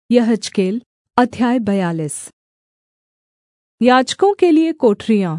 यहेजकेल अध्याय 42। याजकों के लिये कोठरियाँ।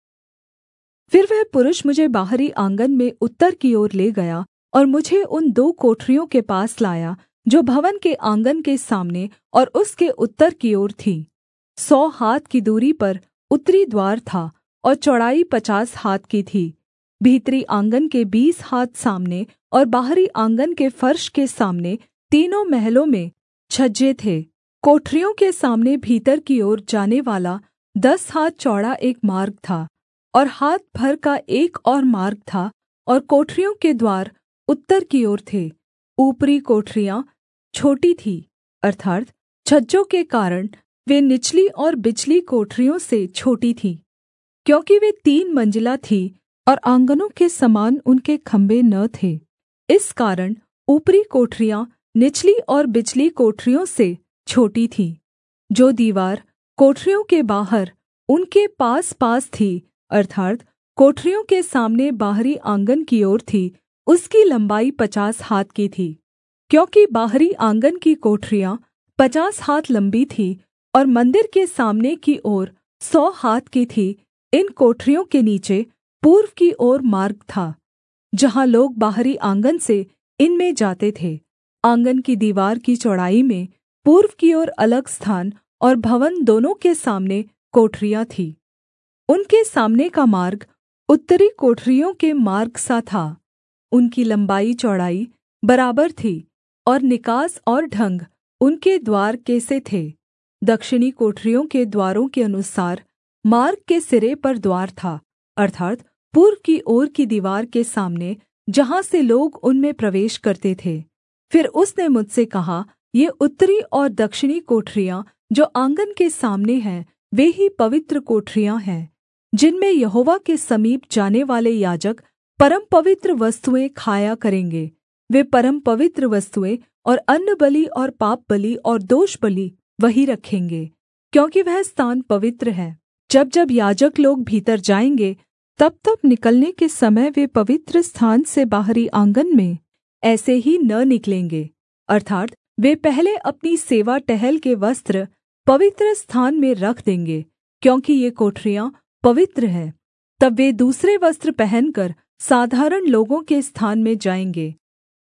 फिर वह पुरुष मुझे बाहरी आँगन में उत्तर की ओर ले गया और मुझे उन 2 कोठरियों के पास लाया जो भवन के आँगन के सामने और उसके उत्तर की ओर थीं। 100 हाथ की दूरी पर उत्तरी द्वार था और चौड़ाई 50 हाथ की थी। भीतरी आँगन के 20 हाथ सामने और बाहरी आँगन के फर्श के सामने तीनों महलों में छज्जे थे। कोठरियों के सामने भीतर की ओर जानेवाला 10 हाथ चौड़ा एक मार्ग था और हाथ भर का एक और मार्ग था, और कोठरियों के द्वार उत्तर की ओर थे। ऊपरी कोठरियाँ छोटी थीं, अर्थात् छज्जों के कारण वे निचली और बिचली कोठरियों से छोटी थीं, क्योंकि वे 3 मंजिला थीं और आँगनों के समान उनके खम्भे न थे। इस कारण ऊपरी कोठरियाँ निचली और बिचली कोठरियों से छोटी थीं। जो दीवार कोठरियों के बाहर उनके पासपास थी, अर्थात् कोठरियों के सामने बाहरी आँगन की ओर थी, उसकी लम्बाई 50 हाथ की थी। क्योंकि बाहरी आँगन की कोठरियाँ 50 हाथ लम्बी थीं और मन्दिर के सामने की ओर 100 हाथ की थी, इन कोठरियों के नीचे पूर्व की ओर मार्ग था, जहाँ लोग बाहरी आँगन से इनमें जाते थे। आँगन की दीवार की चौड़ाई में पूर्व की ओर अलग स्थान और भवन दोनों के सामने कोठरियाँ थीं। उनके सामने का मार्ग उत्तरी कोठरियों के मार्ग सा था। उनकी लम्बाई चौड़ाई बराबर थी और निकास और ढंग उनके द्वार कैसे थे। दक्षिणी कोठरियों के द्वारों के अनुसार मार्ग के सिरे पर द्वार था, अर्थात् पूर्व की ओर की दीवार के सामने, जहाँ से लोग उनमें प्रवेश करते थे। फिर उसने मुझसे कहा, ये उत्तरी और दक्षिणी कोठरियाँ जो आँगन के सामने हैं, वे ही पवित्र कोठरियाँ हैं, जिनमें यहोवा के समीप जानेवाले याजक परमपवित्र वस्तुएँ खाया करेंगे। वे परमपवित्र वस्तुएँ और अन्नबलि और पापबलि और दोषबलि वहीं रखेंगे, क्योंकि वह स्थान पवित्र है। जब जब याजक लोग भीतर जाएँगे, तब निकलने के समय वे पवित्र स्थान से बाहरी आँगन में ऐसे ही न निकलेंगे, अर्थात् वे पहले अपनी सेवा टहल के वस्त्र पवित्र स्थान में रख देंगे, क्योंकि ये कोठरियाँ पवित्र हैं। तब वे दूसरे वस्त्र पहनकर साधारण लोगों के स्थान में जाएँगे।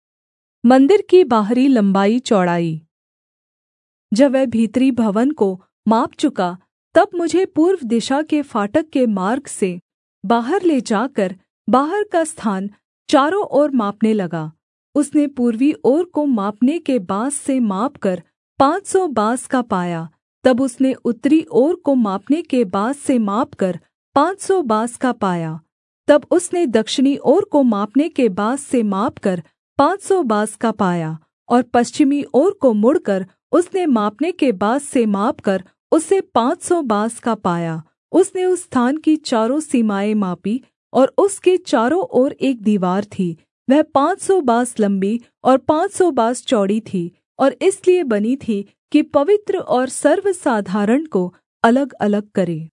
मंदिर की बाहरी लम्बाई चौड़ाई। जब वह भीतरी भवन को माप चुका, तब मुझे पूर्व दिशा के फाटक के मार्ग से बाहर ले जाकर बाहर का स्थान चारों ओर मापने लगा। उसने पूर्वी ओर को मापने के बाँस से मापकर 500 बाँस का पाया। तब उसने उत्तरी ओर को मापने के बाँस से मापकर 500 बाँस का पाया। तब उसने दक्षिणी ओर को मापने के बाँस से मापकर 500 बाँस का पाया, और पश्चिमी ओर को मुड़कर उसने मापने के बाँस से मापकर उसे 500 बाँस का पाया। उसने उस स्थान की चारों सीमाएँ मापी, और उसके चारों ओर एक दीवार थी। वह 500 बाँस लम्बी और 500 बाँस चौड़ी थी, और इसलिए बनी थी कि पवित्र और सर्वसाधारण को अलगअलग करे।